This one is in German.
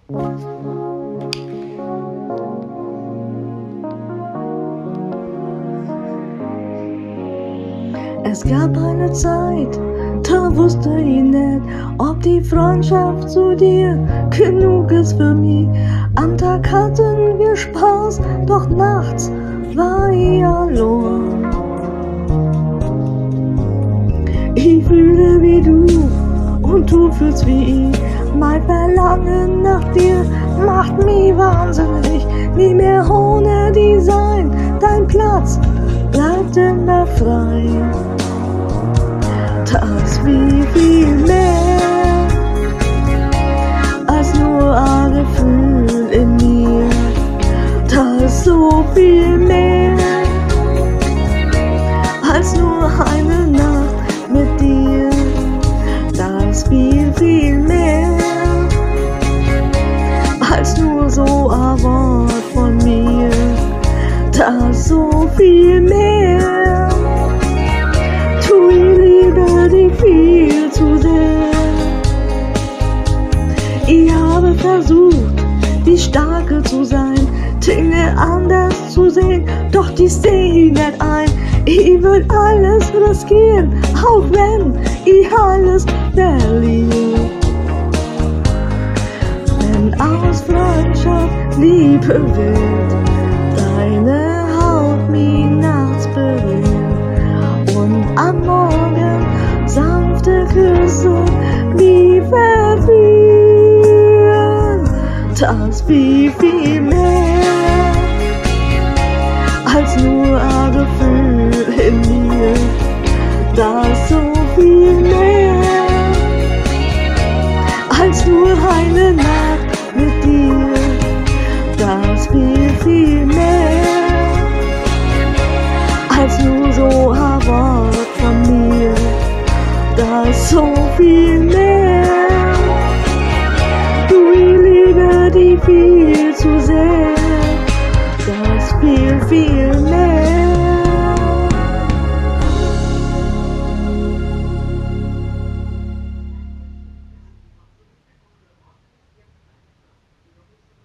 Es gab eine Zeit, da wusste ich nicht, ob die Freundschaft zu dir genug ist für mich. Am Tag hatten wir Spaß, doch nachts war ich allein. Ich fühle wie du und du fühlst wie ich. Mein Verlangen nach dir macht mich wahnsinnig. Nie mehr ohne die sein, dein Platz bleibt immer frei. Das wie viel mehr als nur ein Gefühl in mir. Das so viel mehr als nur eine Nacht mit dir. Das viel mehr als nur so ein Wort von mir. Das so viel mehr. Tu ich liebe dich viel zu sehr. Ich habe versucht, die Starke zu sein, Dinge anders zu sehen, doch die seh ich nicht ein. Ich will alles riskieren, auch wenn ich alles verliere. Wenn aus Freundschaft Liebe wird, deine Haut mich nachts berührt und am Morgen sanfte Küsse mich verführen. Das wie viel mehr als nur ein Gefühl in mir. Das so viel mehr als nur eine Nacht mit dir. Das viel mehr als nur so ein Wort von mir. Das so viel mehr. Du, ich liebe dich viel zu sehr. Das viel mehr.